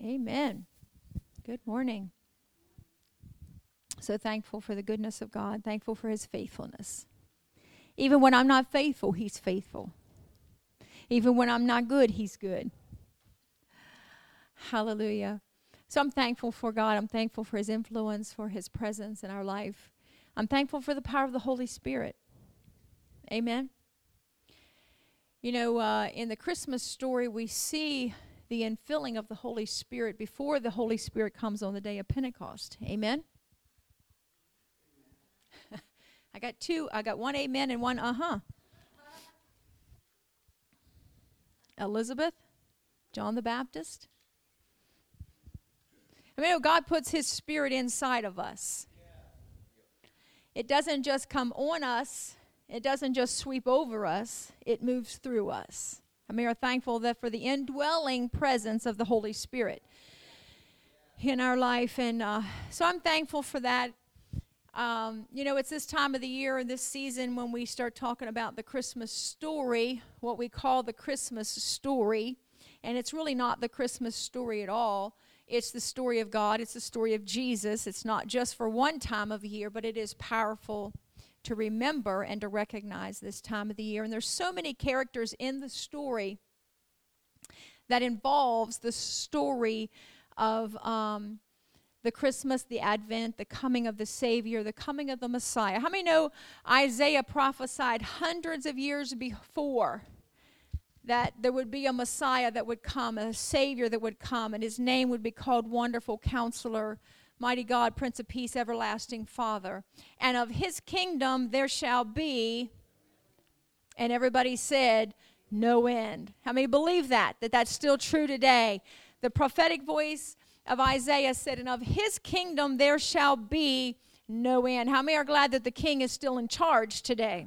Amen. Good morning. So thankful for the goodness of God, thankful for his faithfulness. Even when I'm not faithful, he's faithful. Even when I'm not good, he's good. Hallelujah. So I'm thankful for God. I'm thankful for his influence, for his presence in our life. I'm thankful for the power of the Holy Spirit. Amen. You know, in the Christmas story, we see the infilling of the Holy Spirit before the Holy Spirit comes on the day of Pentecost. Amen. I got two. I got one amen and one uh-huh. Elizabeth, John the Baptist. I mean, God puts his Spirit inside of us. It doesn't just come on us. It doesn't just sweep over us. It moves through us. I mean, we're thankful that for the indwelling presence of the Holy Spirit in our life. And so I'm thankful for that. You know, it's this time of the year and this season when we start talking about the Christmas story, what we call the Christmas story. And it's really not the Christmas story at all. It's the story of God. It's the story of Jesus. It's not just for one time of year, but it is powerful to remember and to recognize this time of the year. And there's so many characters in the story that involves the story of the Christmas, the Advent, the coming of the Savior, the coming of the Messiah. How many know Isaiah prophesied hundreds of years before that there would be a Messiah that would come, a Savior that would come, and his name would be called Wonderful Counselor, Mighty God, Prince of Peace, Everlasting Father. And of his kingdom there shall be, and everybody said, no end. How many believe that that's still true today? The prophetic voice of Isaiah said, and of his kingdom there shall be no end. How many are glad that the king is still in charge today?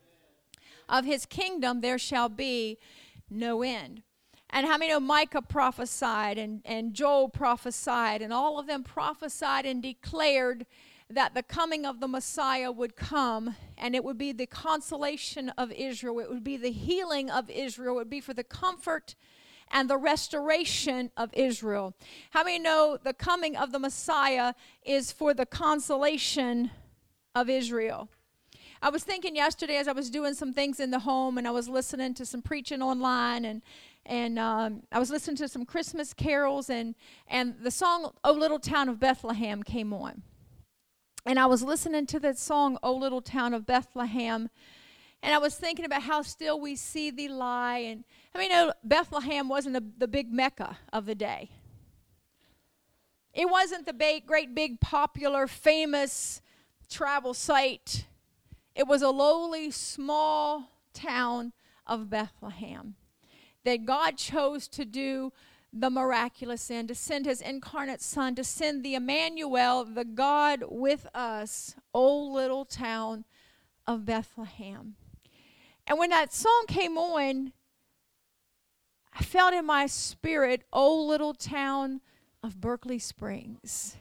Of his kingdom there shall be no end. And how many know Micah prophesied and Joel prophesied, and all of them prophesied and declared that the coming of the Messiah would come, and it would be the consolation of Israel. It would be the healing of Israel. It would be for the comfort and the restoration of Israel. How many know the coming of the Messiah is for the consolation of Israel? I was thinking yesterday as I was doing some things in the home, and I was listening to some preaching online, and I was listening to some Christmas carols, and the song, O Little Town of Bethlehem, came on. And I was listening to that song, O Little Town of Bethlehem, and I was thinking about how still we see thee lie. And I mean, no, Bethlehem wasn't the big Mecca of the day. It wasn't the great big popular famous travel site. It was a lowly small town of Bethlehem that God chose to do the miraculous in, to send his incarnate son, to send the Emmanuel, the God with us, O little town of Bethlehem. And when that song came on, I felt in my spirit, O little town of Berkeley Springs.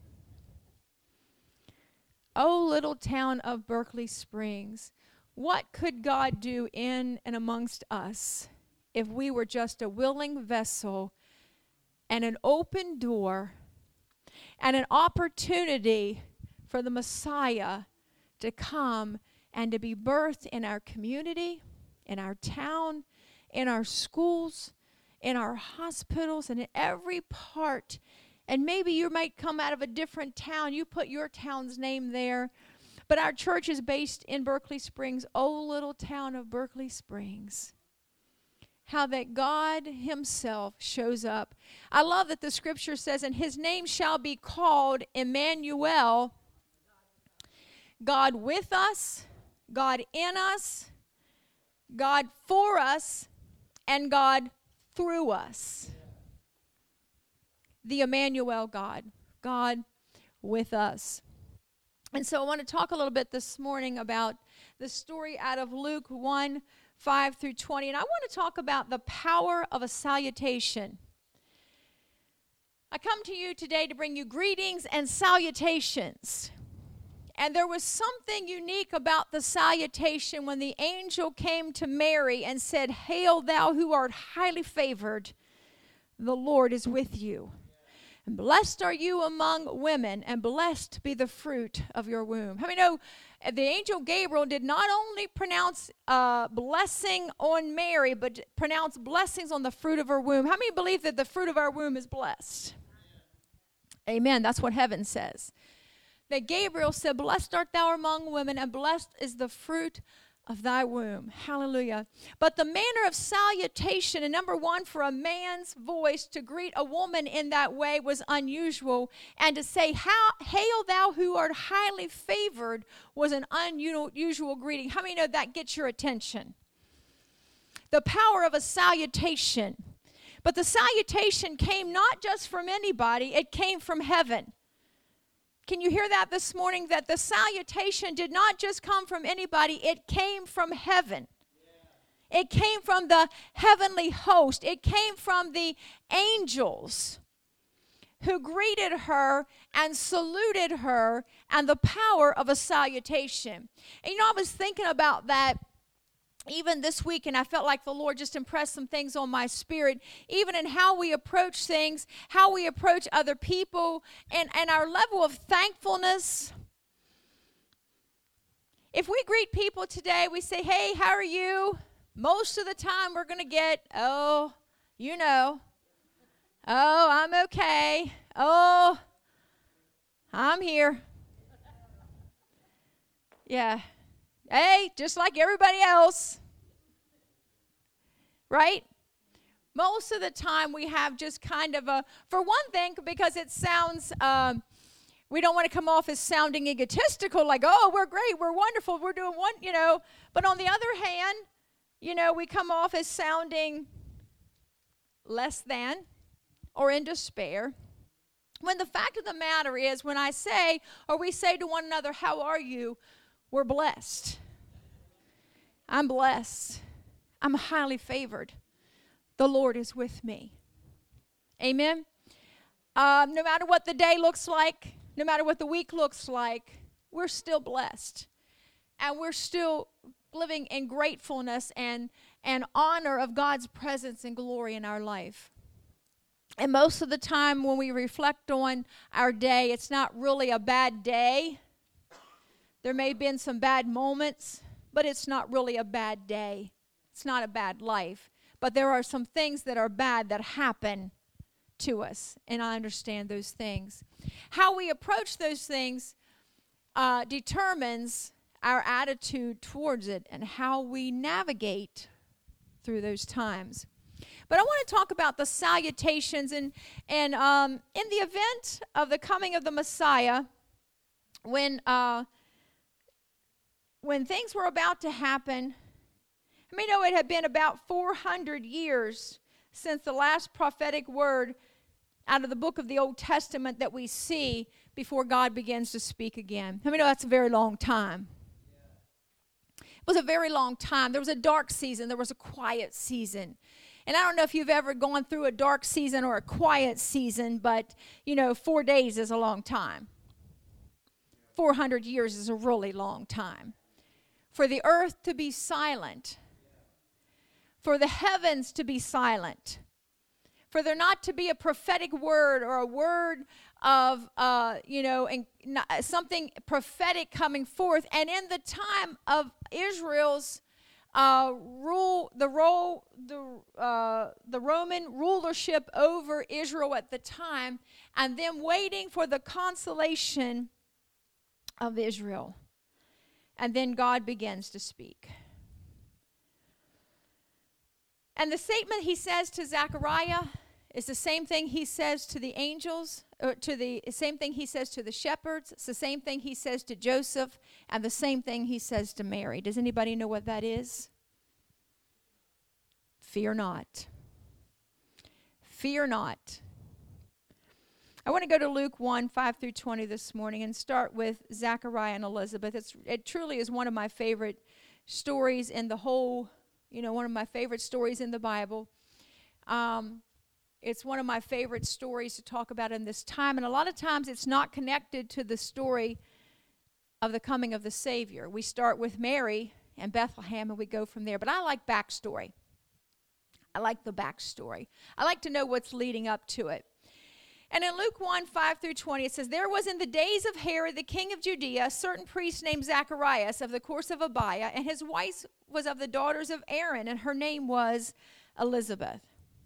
O little town of Berkeley Springs. What could God do in and amongst us if we were just a willing vessel and an open door and an opportunity for the Messiah to come and to be birthed in our community, in our town, in our schools, in our hospitals, and in every part. And maybe you might come out of a different town. You put your town's name there. But our church is based in Berkeley Springs, oh little town of Berkeley Springs. How that God himself shows up. I love that the scripture says, and his name shall be called Emmanuel, God with us, God in us, God for us, and God through us. The Emmanuel God, God with us. And so I want to talk a little bit this morning about the story out of Luke 1, 5 through 20. And I want to talk about the power of a salutation. I come to you today to bring you greetings and salutations. And there was something unique about the salutation when the angel came to Mary and said, Hail thou who art highly favored, the Lord is with you. And blessed are you among women, and blessed be the fruit of your womb. How many know the angel Gabriel did not only pronounce blessing on Mary, but pronounce blessings on the fruit of her womb? How many believe that the fruit of our womb is blessed? Amen. That's what heaven says. That Gabriel said, blessed art thou among women, and blessed is the fruit of thy womb. Hallelujah. But the manner of salutation, and number one, for a man's voice to greet a woman in that way was unusual. And to say, hail thou who art highly favored, was an unusual greeting. How many know that gets your attention? The power of a salutation. But the salutation came not just from anybody, it came from heaven. Can you hear that this morning? That the salutation did not just come from anybody, it came from heaven. Yeah. It came from the heavenly host. It came from the angels who greeted her and saluted her, and the power of a salutation. And I was thinking about that even this week, and I felt like the Lord just impressed some things on my spirit, even in how we approach things, how we approach other people, and our level of thankfulness. If we greet people today, we say, hey, how are you? Most of the time we're going to get, oh, you know, oh, I'm okay, oh, I'm here. Yeah. Hey, just like everybody else, right? Most of the time we have just kind of for one thing, because it sounds, we don't want to come off as sounding egotistical, like, oh, we're great, we're wonderful, we're doing one, But on the other hand, we come off as sounding less than or in despair. When the fact of the matter is, when I say, or we say to one another, how are you? We're blessed. I'm blessed. I'm highly favored. The Lord is with me. Amen. No matter what the day looks like, no matter what the week looks like, we're still blessed. And we're still living in gratefulness and honor of God's presence and glory in our life. And most of the time when we reflect on our day, it's not really a bad day. There may have been some bad moments, but it's not really a bad day. It's not a bad life. But there are some things that are bad that happen to us, and I understand those things. How we approach those things determines our attitude towards it and how we navigate through those times. But I want to talk about the salutations, and in the event of the coming of the Messiah, when things were about to happen, it had been about 400 years since the last prophetic word out of the book of the Old Testament that we see before God begins to speak again. That's a very long time. It was a very long time. There was a dark season. There was a quiet season. And I don't know if you've ever gone through a dark season or a quiet season, but, 4 days is a long time. 400 years is a really long time. For the earth to be silent, for the heavens to be silent, for there not to be a prophetic word or a word of, something prophetic coming forth. And in the time of Israel's rule, the Roman rulership over Israel at the time, and them waiting for the consolation of Israel. And then God begins to speak. And the statement he says to Zechariah is the same thing he says to the angels, or the same thing he says to the shepherds. It's the same thing he says to Joseph, and the same thing he says to Mary. Does anybody know what that is? Fear not. Fear not. I want to go to Luke 1, 5 through 20 this morning and start with Zechariah and Elizabeth. It truly is one of my favorite stories in the whole, one of my favorite stories in the Bible. It's one of my favorite stories to talk about in this time. And a lot of times it's not connected to the story of the coming of the Savior. We start with Mary and Bethlehem and we go from there. But I like backstory. I like the backstory. I like to know what's leading up to it. And in Luke 1, 5 through 20, it says, there was in the days of Herod, the king of Judea, a certain priest named Zacharias of the course of Abiah, and his wife was of the daughters of Aaron, and her name was Elizabeth.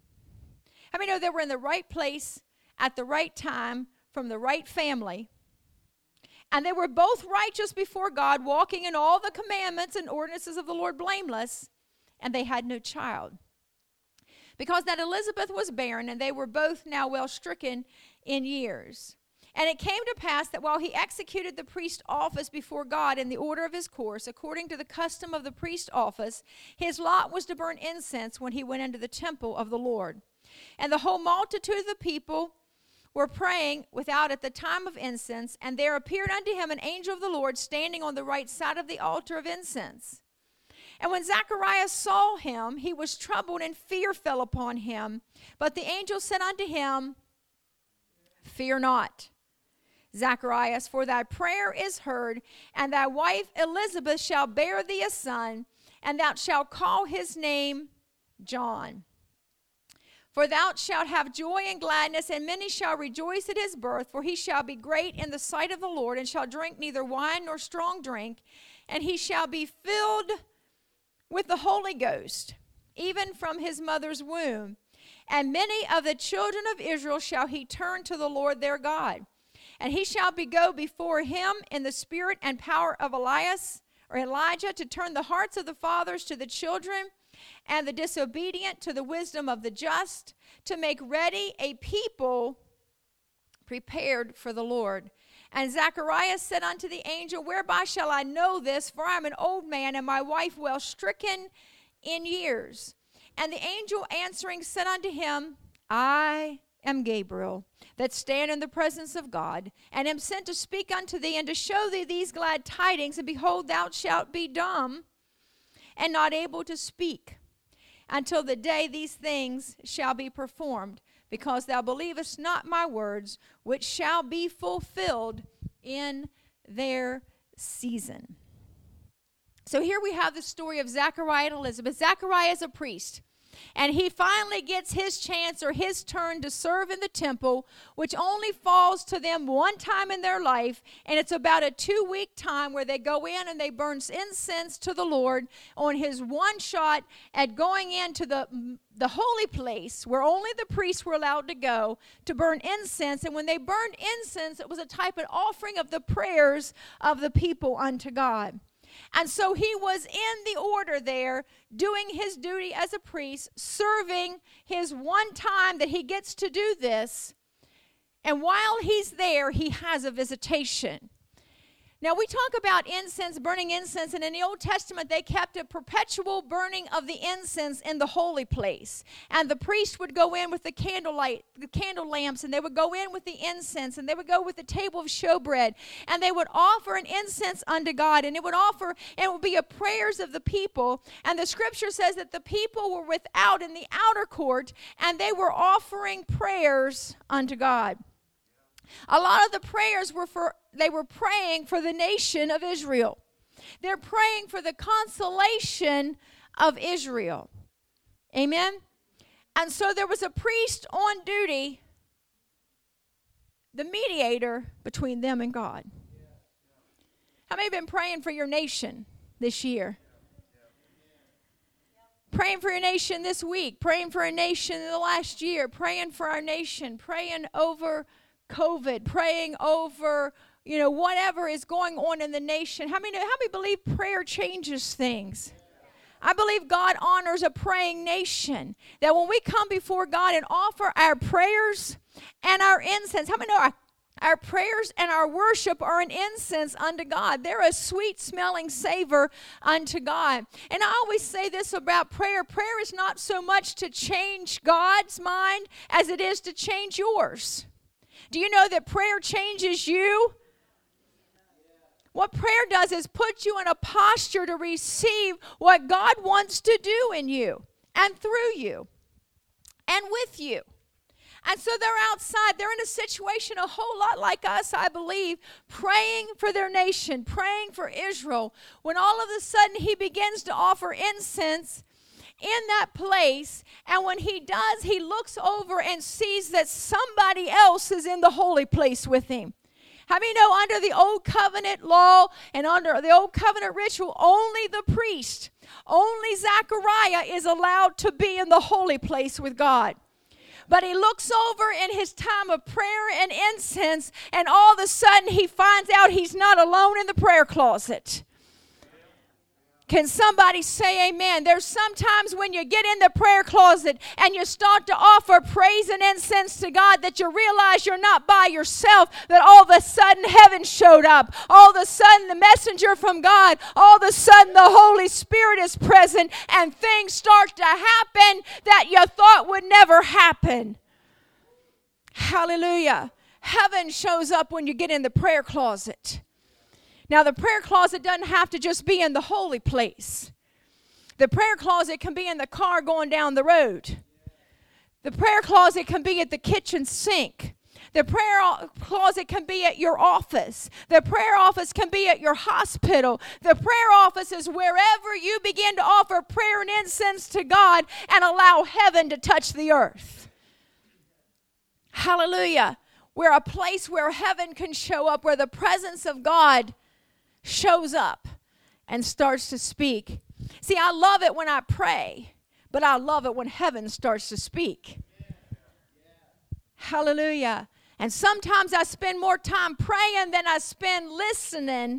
How many know they were in the right place at the right time from the right family? And they were both righteous before God, walking in all the commandments and ordinances of the Lord blameless, and they had no child. Because that Elizabeth was barren, and they were both now well stricken in years. And it came to pass that while he executed the priest's office before God in the order of his course, according to the custom of the priest's office, his lot was to burn incense when he went into the temple of the Lord. And the whole multitude of the people were praying without at the time of incense, and there appeared unto him an angel of the Lord standing on the right side of the altar of incense. And when Zacharias saw him, he was troubled, and fear fell upon him. But the angel said unto him, fear not, Zacharias, for thy prayer is heard, and thy wife Elizabeth shall bear thee a son, and thou shalt call his name John. For thou shalt have joy and gladness, and many shall rejoice at his birth, for he shall be great in the sight of the Lord, and shall drink neither wine nor strong drink, and he shall be filled with the Holy Ghost, even from his mother's womb. And many of the children of Israel shall he turn to the Lord their God. And he shall go before him in the spirit and power of Elijah, to turn the hearts of the fathers to the children, and the disobedient to the wisdom of the just, to make ready a people prepared for the Lord. And Zacharias said unto the angel, whereby shall I know this? For I am an old man, and my wife well stricken in years. And the angel answering said unto him, I am Gabriel, that stand in the presence of God, and am sent to speak unto thee, and to show thee these glad tidings. And behold, thou shalt be dumb, and not able to speak, until the day these things shall be performed, because thou believest not my words, which shall be fulfilled in their season. So here we have the story of Zachariah and Elizabeth. Zachariah is a priest, and he finally gets his chance or his turn to serve in the temple, which only falls to them one time in their life, and it's about a 2-week time where they go in and they burn incense to the Lord on his one shot at going into the holy place where only the priests were allowed to go to burn incense. And when they burned incense, it was a type of offering of the prayers of the people unto God. And so he was in the order there, doing his duty as a priest, serving his one time that he gets to do this. And while he's there, he has a visitation. Now, we talk about incense, burning incense, and in the Old Testament, they kept a perpetual burning of the incense in the holy place. And the priest would go in with the candle lamps, and they would go in with the incense, and they would go with the table of showbread, and they would offer an incense unto God, and it would be a prayers of the people. And the scripture says that the people were without in the outer court, and they were offering prayers unto God. A lot of the prayers they were praying for the nation of Israel. They're praying for the consolation of Israel. Amen? And so there was a priest on duty, the mediator between them and God. How many have been praying for your nation this year? Praying for your nation this week, praying for a nation in the last year, praying for our nation, praying over COVID, praying over, whatever is going on in the nation. How many believe prayer changes things? I believe God honors a praying nation. That when we come before God and offer our prayers and our incense, how many know our prayers and our worship are an incense unto God? They're a sweet smelling savor unto God. And I always say this about prayer. Prayer is not so much to change God's mind as it is to change yours. Do you know that prayer changes you? What prayer does is put you in a posture to receive what God wants to do in you and through you and with you. And so they're outside. They're in a situation a whole lot like us, I believe, praying for their nation, praying for Israel, when all of a sudden he begins to offer incense. in that place. And when he does, he looks over and sees that somebody else is in the holy place with him. How many know under the old covenant law and under the old covenant ritual, only the priest, only Zechariah is allowed to be in the holy place with God? But he looks over in his time of prayer and incense, and all of a sudden he finds out he's not alone in the prayer closet. Can somebody say amen? There's sometimes when you get in the prayer closet and you start to offer praise and incense to God that you realize you're not by yourself, that all of a sudden heaven showed up. All of a sudden the messenger from God, all of a sudden the Holy Spirit is present and things start to happen that you thought would never happen. Hallelujah. Heaven shows up when you get in the prayer closet. Now, the prayer closet doesn't have to just be in the holy place. The prayer closet can be in the car going down the road. The prayer closet can be at the kitchen sink. The prayer closet can be at your office. The prayer office can be at your hospital. The prayer office is wherever you begin to offer prayer and incense to God and allow heaven to touch the earth. Hallelujah. We're a place where heaven can show up, where the presence of God shows up and starts to speak. See, I love it when I pray, but I love it when heaven starts to speak. Hallelujah. And sometimes I spend more time praying than I spend listening.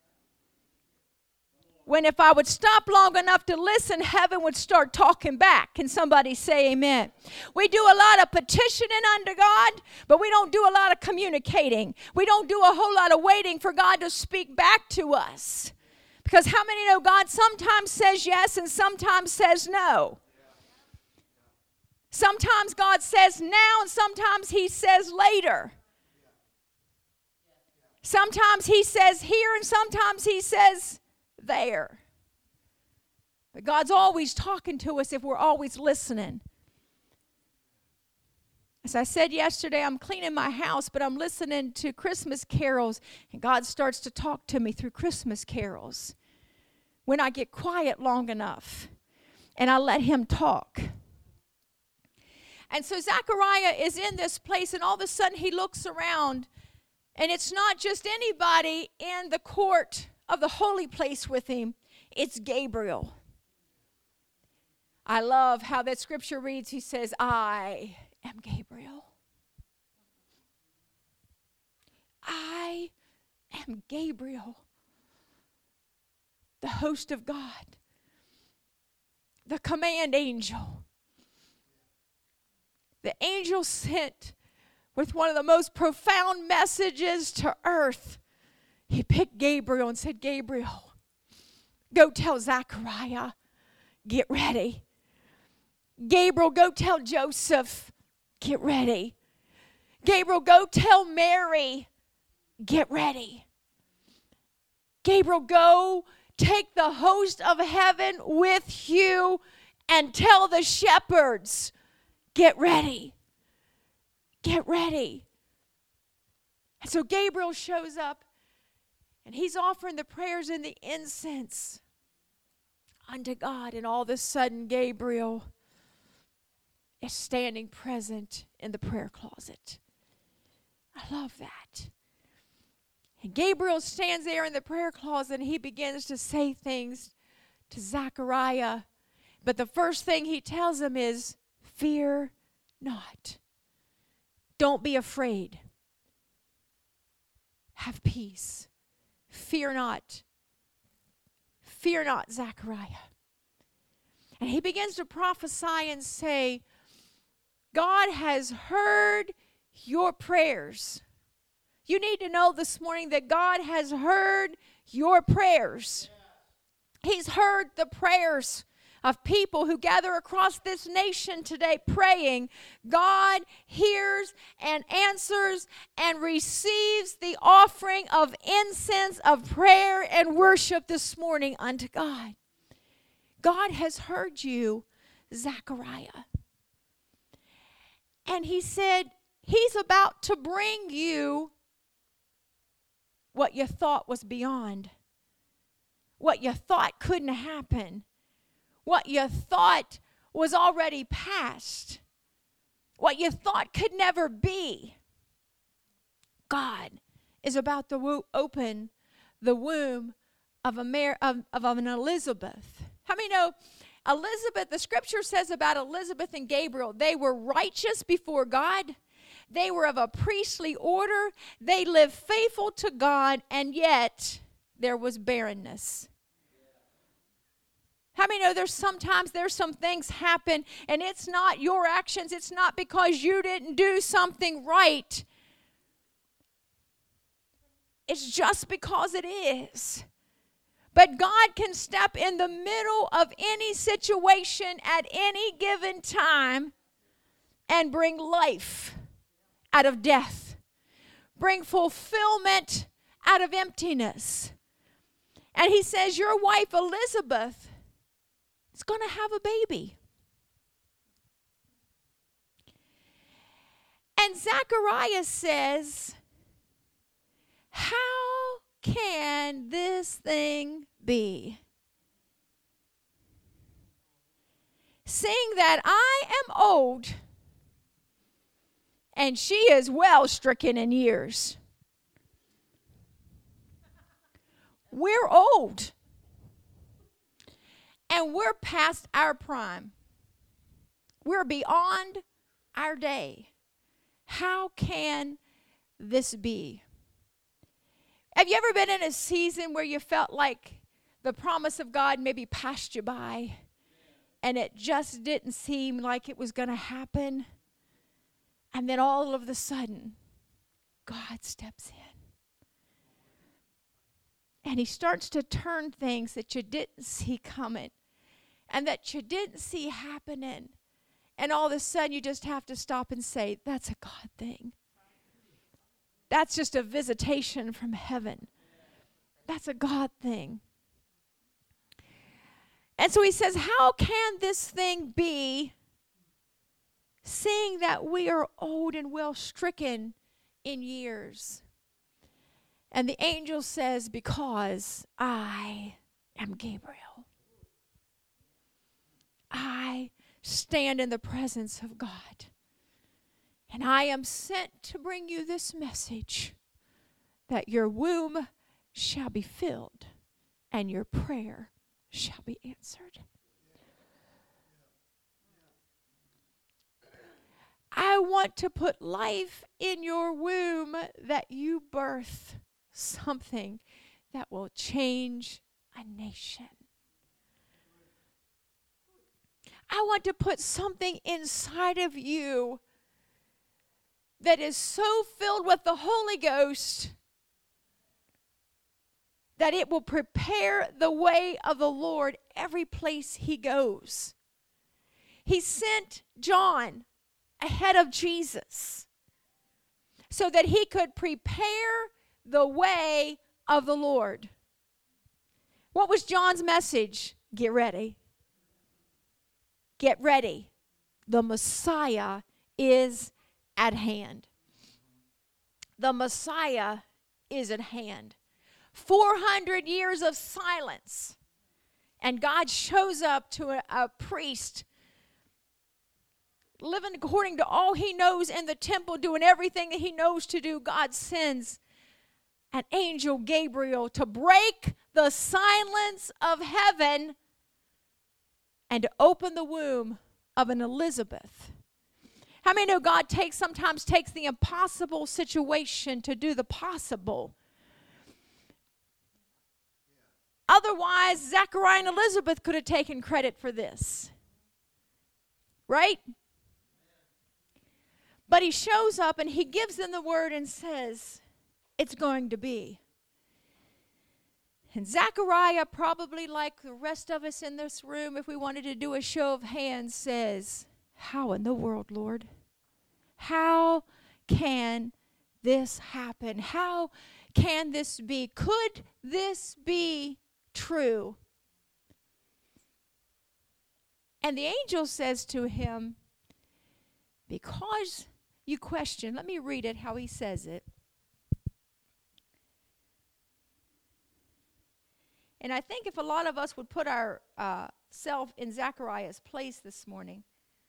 When if I would stop long enough to listen, heaven would start talking back. Can somebody say amen? We do a lot of petitioning unto God, but we don't do a lot of communicating. We don't do a whole lot of waiting for God to speak back to us. Because how many know God sometimes says yes and sometimes says no? Sometimes God says now and sometimes he says later. Sometimes he says here and sometimes he says there. But God's always talking to us if we're always listening. As I said yesterday, I'm cleaning my house, but I'm listening to Christmas carols, and God starts to talk to me through Christmas carols. When I get quiet long enough and I let him talk. And so Zechariah is in this place, and all of a sudden he looks around, and it's not just anybody in the court of the holy place with him. It's Gabriel. I love how that scripture reads. He says, I am Gabriel. I am Gabriel, the host of God, the command angel. The angel sent with one of the most profound messages to earth. He picked Gabriel and said, Gabriel, go tell Zechariah, get ready. Gabriel, go tell Joseph, get ready. Gabriel, go tell Mary, get ready. Gabriel, go take the host of heaven with you and tell the shepherds, get ready. Get ready. And so Gabriel shows up. And he's offering the prayers and the incense unto God. And all of a sudden, Gabriel is standing present in the prayer closet. I love that. And Gabriel stands there in the prayer closet, and he begins to say things to Zechariah. But the first thing he tells him is, fear not. Don't be afraid. Have peace. Fear not. Fear not, Zechariah. And he begins to prophesy and say, God has heard your prayers. You need to know this morning that God has heard your prayers. He's heard the prayers of people who gather across this nation today praying. God hears and answers and receives the offering of incense, of prayer and worship this morning unto God. God has heard you, Zechariah. And he said, he's about to bring you what you thought was beyond, what you thought couldn't happen, what you thought was already past, what you thought could never be. God is about to open the womb of an Elizabeth. How many know Elizabeth, the scripture says about Elizabeth and Gabriel, they were righteous before God. They were of a priestly order. They lived faithful to God, and yet there was barrenness. How many know there's some things happen, and it's not your actions. It's not because you didn't do something right. It's just because it is. But God can step in the middle of any situation at any given time and bring life out of death, bring fulfillment out of emptiness. And he says, your wife Elizabeth is going to have a baby. And Zechariah says, how can this thing be? Seeing that I am old, and she is well stricken in years. We're old, and we're past our prime. We're beyond our day. How can this be? Have you ever been in a season where you felt like the promise of God maybe passed you by and it just didn't seem like it was going to happen? And then all of a sudden, God steps in. And he starts to turn things that you didn't see coming and that you didn't see happening. And all of a sudden, you just have to stop and say, that's a God thing. That's just a visitation from heaven. That's a God thing. And so he says, how can this thing be, seeing that we are old and well stricken in years? And the angel says, because I am Gabriel. I stand in the presence of God. And I am sent to bring you this message, that your womb shall be filled and your prayer shall be answered. I want to put life in your womb that you birth something that will change a nation. I want to put something inside of you that is so filled with the Holy Ghost that it will prepare the way of the Lord every place he goes. He sent John ahead of Jesus so that he could prepare the way of the Lord. What was John's message? Get ready. Get ready. The Messiah is at hand. The Messiah is at hand. 400 years of silence. And God shows up to a priest living according to all he knows in the temple, doing everything that he knows to do. God sends an angel, Gabriel, to break the silence of heaven and to open the womb of an Elizabeth. How many know God sometimes takes the impossible situation to do the possible? Otherwise, Zechariah and Elizabeth could have taken credit for this. Right? But he shows up and he gives them the word and says, it's going to be. And Zechariah, probably like the rest of us in this room, if we wanted to do a show of hands, says, how in the world, Lord? How can this happen? How can this be? Could this be true? And the angel says to him, because you question, let me read it how he says it. And I think if a lot of us would put our ourselves in Zechariah's place this morning,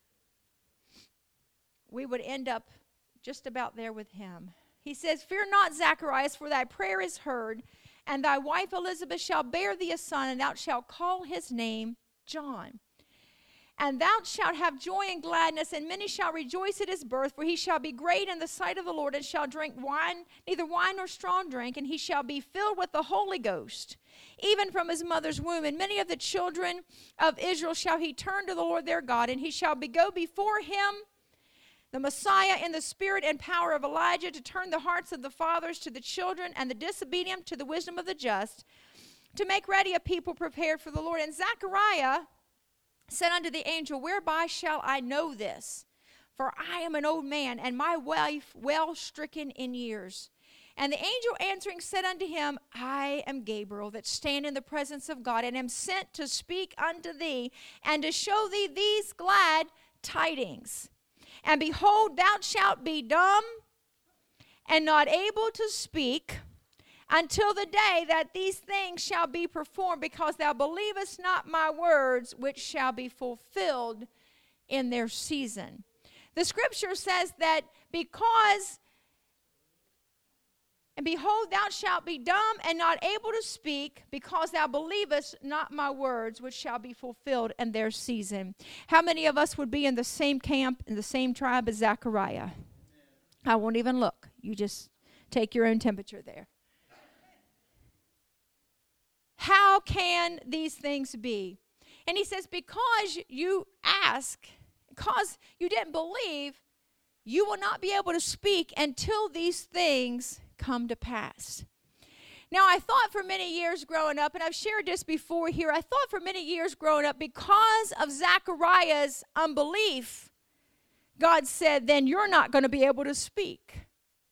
we would end up just about there with him. He says, "Fear not, Zacharias, for thy prayer is heard, and thy wife Elizabeth shall bear thee a son, and thou shalt call his name John. And thou shalt have joy and gladness, and many shall rejoice at his birth, for he shall be great in the sight of the Lord, and shall drink neither wine nor strong drink, and he shall be filled with the Holy Ghost, even from his mother's womb. And many of the children of Israel shall he turn to the Lord their God, and he shall go before him, the Messiah, in the spirit and power of Elijah, to turn the hearts of the fathers to the children, and the disobedient to the wisdom of the just, to make ready a people prepared for the Lord." And Zechariah said unto the angel, "Whereby shall I know this? For I am an old man, and my wife well stricken in years." And the angel answering said unto him, "I am Gabriel, that stand in the presence of God, and am sent to speak unto thee, and to show thee these glad tidings. And behold, thou shalt be dumb, and not able to speak, until the day that these things shall be performed, because thou believest not my words, which shall be fulfilled in their season." The scripture says that and behold, thou shalt be dumb and not able to speak, because thou believest not my words, which shall be fulfilled in their season. How many of us would be in the same camp, in the same tribe as Zechariah? I won't even look. You just take your own temperature there. How can these things be? And he says, because you ask, because you didn't believe, you will not be able to speak until these things come to pass. Now, I thought for many years growing up, and I've shared this before here, I thought for many years growing up, because of Zechariah's unbelief, God said, then you're not going to be able to speak.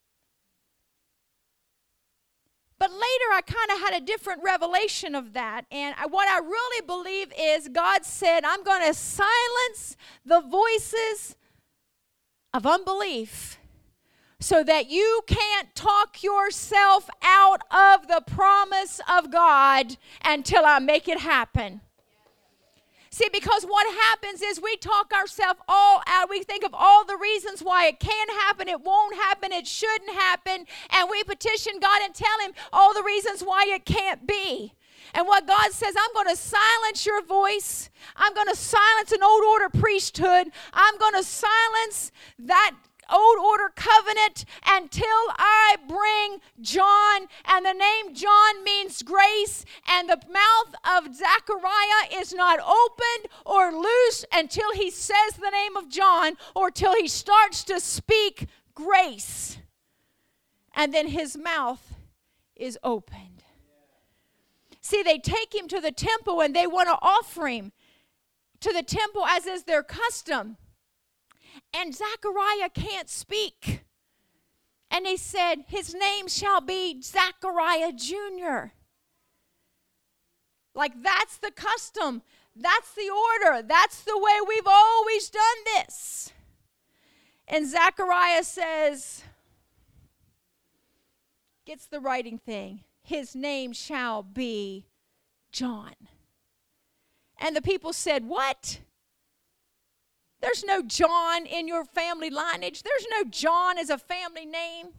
But later, I kind of had a different revelation of that. And what I really believe is God said, I'm going to silence the voices of unbelief so that you can't talk yourself out of the promise of God until I make it happen. See, because what happens is we talk ourselves all out. We think of all the reasons why it can't happen, it won't happen, it shouldn't happen. And we petition God and tell him all the reasons why it can't be. And what God says, I'm going to silence your voice. I'm going to silence an old order priesthood. I'm going to silence that old order covenant until I bring John. And the name John means grace, and the mouth of Zechariah is not opened or loose until he says the name of John, or till he starts to speak grace, and then his mouth is opened. See, they take him to the temple and they want to offer him to the temple as is their custom. And Zechariah can't speak. And they said, his name shall be Zechariah Jr. Like, that's the custom. That's the order. That's the way we've always done this. And Zechariah says, gets the writing thing. His name shall be John. And the people said, what? There's no John in your family lineage. There's no John as a family name.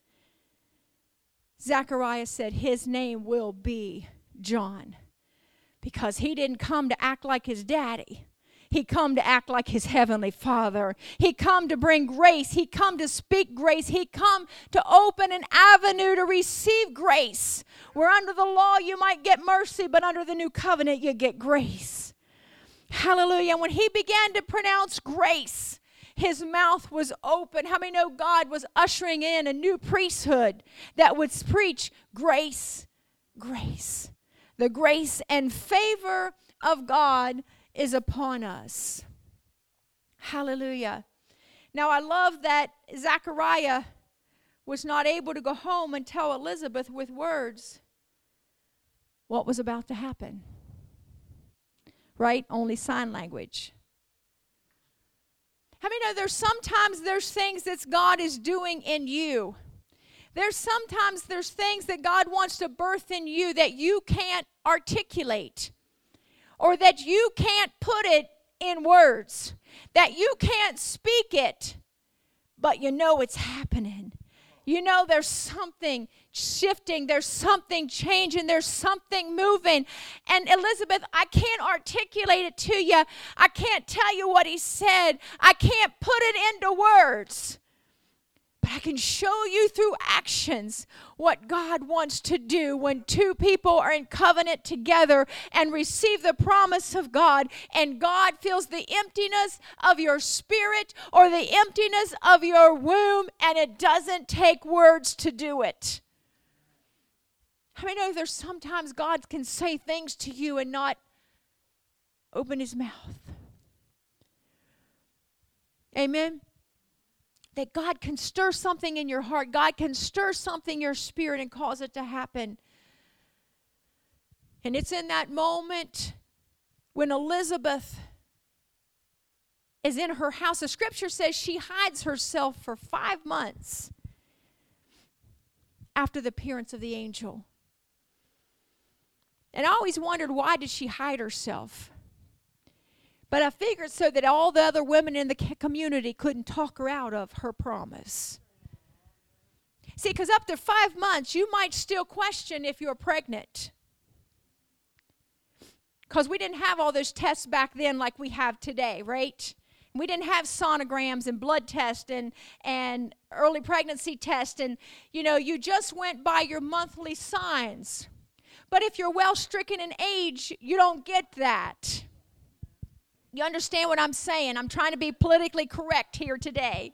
Zechariah said his name will be John, because he didn't come to act like his daddy. He come to act like his heavenly Father. He come to bring grace. He come to speak grace. He come to open an avenue to receive grace. Where under the law you might get mercy, but under the new covenant you get grace. Hallelujah. And when he began to pronounce grace, his mouth was open. How many know God was ushering in a new priesthood that would preach grace, grace? The grace and favor of God is upon us. Hallelujah. Now, I love that Zechariah was not able to go home and tell Elizabeth with words what was about to happen. Right? Only sign language. How many know there's things that God is doing in you? There's things that God wants to birth in you that you can't articulate. or that you can't put it in words, that you can't speak it, but you know it's happening. You know there's something shifting, there's something changing, there's something moving. And Elizabeth, I can't articulate it to you. I can't tell you what he said. I can't put it into words. But I can show you through actions what God wants to do when two people are in covenant together and receive the promise of God, and God feels the emptiness of your spirit or the emptiness of your womb, and it doesn't take words to do it. I mean, know there's sometimes God can say things to you and not open his mouth. Amen? That God can stir something in your heart. God can stir something in your spirit and cause it to happen. And it's in that moment when Elizabeth is in her house. The scripture says she hides herself for 5 months after the appearance of the angel. And I always wondered, why did she hide herself? But I figured so that all the other women in the community couldn't talk her out of her promise. See, because up to 5 months, you might still question if you're pregnant. Because we didn't have all those tests back then like we have today, right? We didn't have sonograms and blood tests and early pregnancy tests. And, you know, you just went by your monthly signs. But if you're well stricken in age, you don't get that. You understand what I'm saying? I'm trying to be politically correct here today.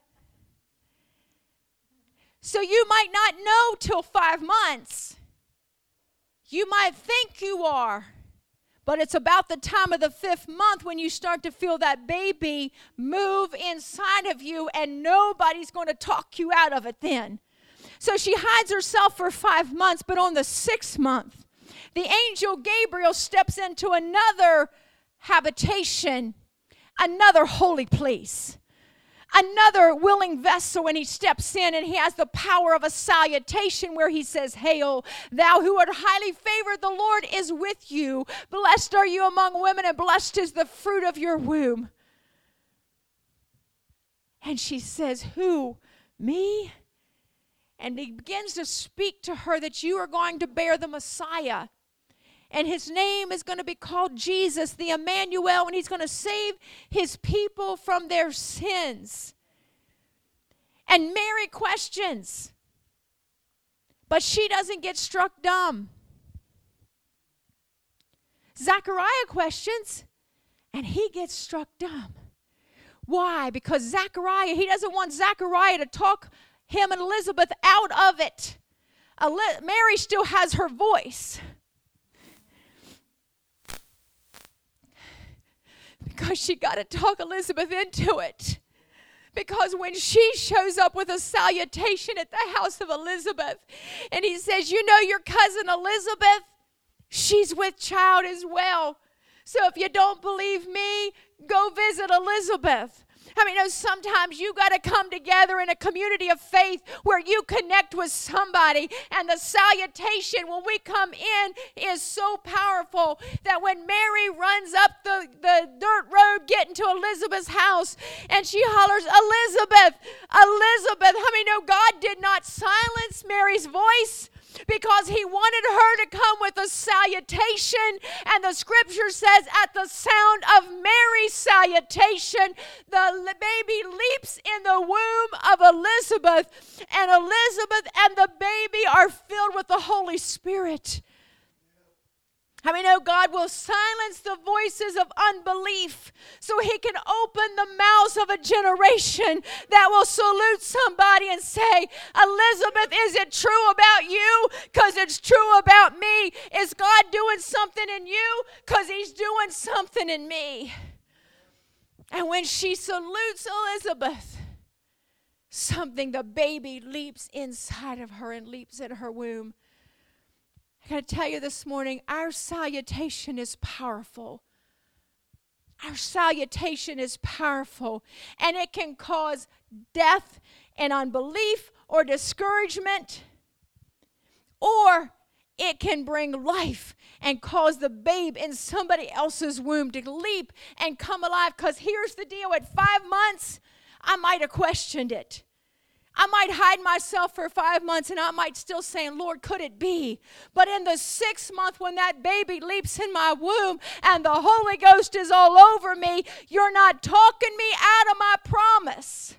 So you might not know till 5 months. You might think you are. But it's about the time of the 5th month when you start to feel that baby move inside of you, and nobody's going to talk you out of it then. So she hides herself for 5 months, but on the 6th month, the angel Gabriel steps into another habitation, another holy place, another willing vessel, and he steps in and he has the power of a salutation where he says, "Hail, thou who art highly favored, the Lord is with you. Blessed are you among women, and blessed is the fruit of your womb." And she says, "Who? Me?" And he begins to speak to her that you are going to bear the Messiah. And his name is going to be called Jesus, the Emmanuel, and he's going to save his people from their sins. And Mary questions, but she doesn't get struck dumb. Zechariah questions, and he gets struck dumb. Why? Because Zechariah, he doesn't want Zechariah to talk him and Elizabeth out of it. Mary still has her voice. Because she got to talk Elizabeth into it. Because when she shows up with a salutation at the house of Elizabeth, and he says, "You know your cousin Elizabeth? She's with child as well. So if you don't believe me, go visit Elizabeth." I mean, sometimes you got to come together in a community of faith where you connect with somebody, and the salutation when we come in is so powerful that when Mary runs up the dirt road getting to Elizabeth's house and she hollers, "Elizabeth, Elizabeth." How many know God did not silence Mary's voice? Because he wanted her to come with a salutation. And the scripture says at the sound of Mary's salutation, the baby leaps in the womb of Elizabeth. And Elizabeth and the baby are filled with the Holy Spirit. How many know God will silence the voices of unbelief so he can open the mouths of a generation that will salute somebody and say, "Elizabeth, is it true about you? Because it's true about me. Is God doing something in you? Because he's doing something in me." And when she salutes Elizabeth, the baby leaps inside of her and leaps in her womb. I got to tell you this morning, our salutation is powerful. Our salutation is powerful, and it can cause death and unbelief or discouragement, or it can bring life and cause the babe in somebody else's womb to leap and come alive. Because here's the deal, at 5 months, I might have questioned it. I might hide myself for 5 months and I might still say, Lord, could it be? But in the 6th month when that baby leaps in my womb and the Holy Ghost is all over me, you're not talking me out of my promise.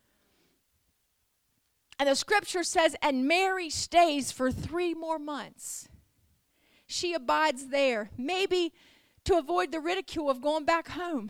And the scripture says, and Mary stays for 3 more months. She abides there, maybe to avoid the ridicule of going back home.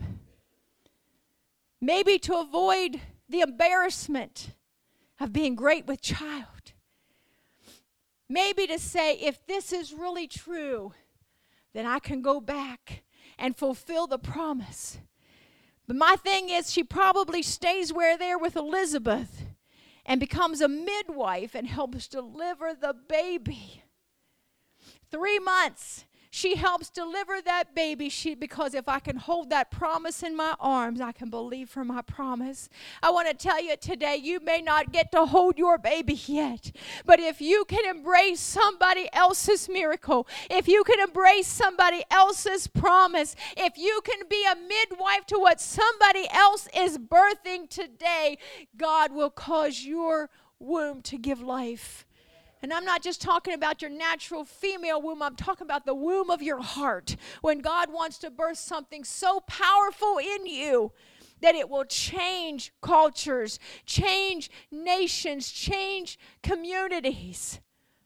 Maybe to avoid the embarrassment of being great with child. Maybe to say, if this is really true, then I can go back and fulfill the promise. But my thing is, she probably stays there with Elizabeth and becomes a midwife and helps deliver the baby. 3 months, she helps deliver that baby because if I can hold that promise in my arms, I can believe for my promise. I want to tell you today, you may not get to hold your baby yet, but if you can embrace somebody else's miracle, if you can embrace somebody else's promise, if you can be a midwife to what somebody else is birthing today, God will cause your womb to give life. And I'm not just talking about your natural female womb. I'm talking about the womb of your heart. When God wants to birth something so powerful in you that it will change cultures, change nations, change communities.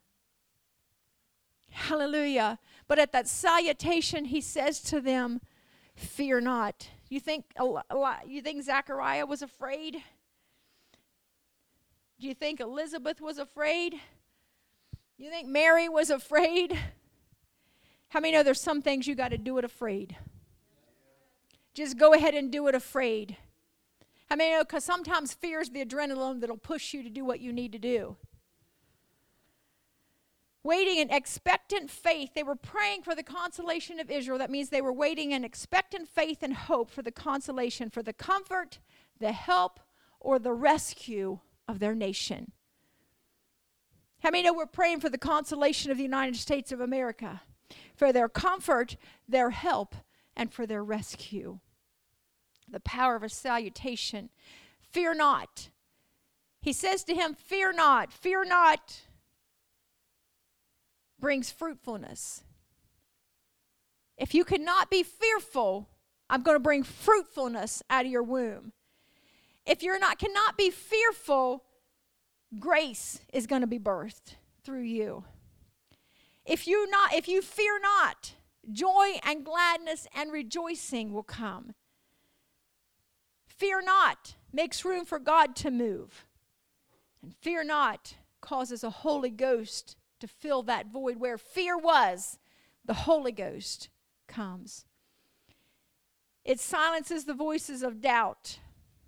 Hallelujah. But at that salutation, he says to them, fear not. You think Zechariah was afraid? Do you think Elizabeth was afraid? You think Mary was afraid? How many know there's some things you got to do it afraid? Just go ahead and do it afraid. How many know? Because sometimes fear is the adrenaline that'll push you to do what you need to do. Waiting in expectant faith. They were praying for the consolation of Israel. That means they were waiting in expectant faith and hope for the consolation, for the comfort, the help, or the rescue of their nation. How many know we're praying for the consolation of the United States of America? For their comfort, their help, and for their rescue. The power of a salutation. Fear not. He says to him, fear not. Fear not brings fruitfulness. If you cannot be fearful, I'm going to bring fruitfulness out of your womb. If you cannot be fearful, grace is going to be birthed through you. If you fear not, joy and gladness and rejoicing will come. Fear not makes room for God to move. And fear not causes a Holy Ghost to fill that void where fear was. The Holy Ghost comes. It silences the voices of doubt.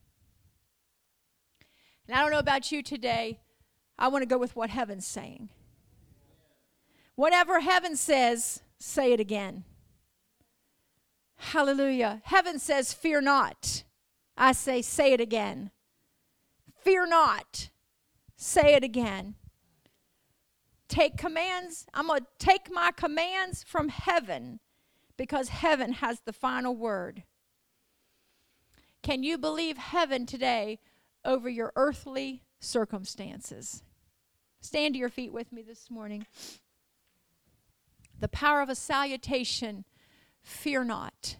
And I don't know about you today, I want to go with what heaven's saying. Whatever heaven says, say it again. Hallelujah. Heaven says, fear not. I say it again. Fear not. Say it again. Take commands. I'm going to take my commands from heaven because heaven has the final word. Can you believe heaven today over your earthly circumstances? Stand to your feet with me this morning. The power of a salutation, fear not.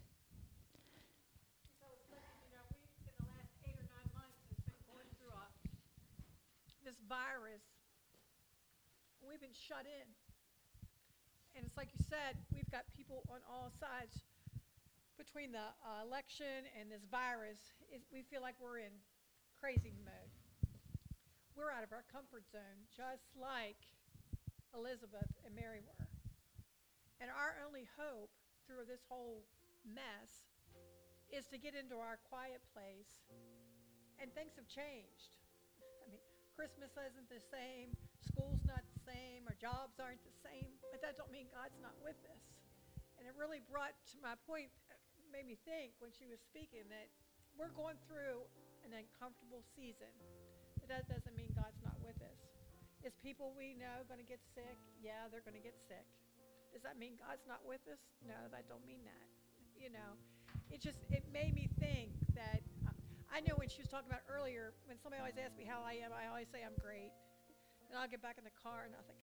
In the last 8 or 9 months, has been going through this virus. We've been shut in. And it's like you said, we've got people on all sides. Between the election and this virus, we feel like we're in crazy mode. We're out of our comfort zone, just like Elizabeth and Mary were. And our only hope through this whole mess is to get into our quiet place. And things have changed. I mean, Christmas isn't the same, school's not the same, our jobs aren't the same, but that don't mean God's not with us. And it really brought to my point, made me think when she was speaking that we're going through an uncomfortable season, but that doesn't mean God's not with us. Is people we know going to get sick? Yeah, they're going to get sick. Does that mean God's not with us? No, that don't mean that. You know, it made me think that I know when she was talking about earlier, when somebody always asks me how I am, I always say I'm great. And I'll get back in the car and I'll think,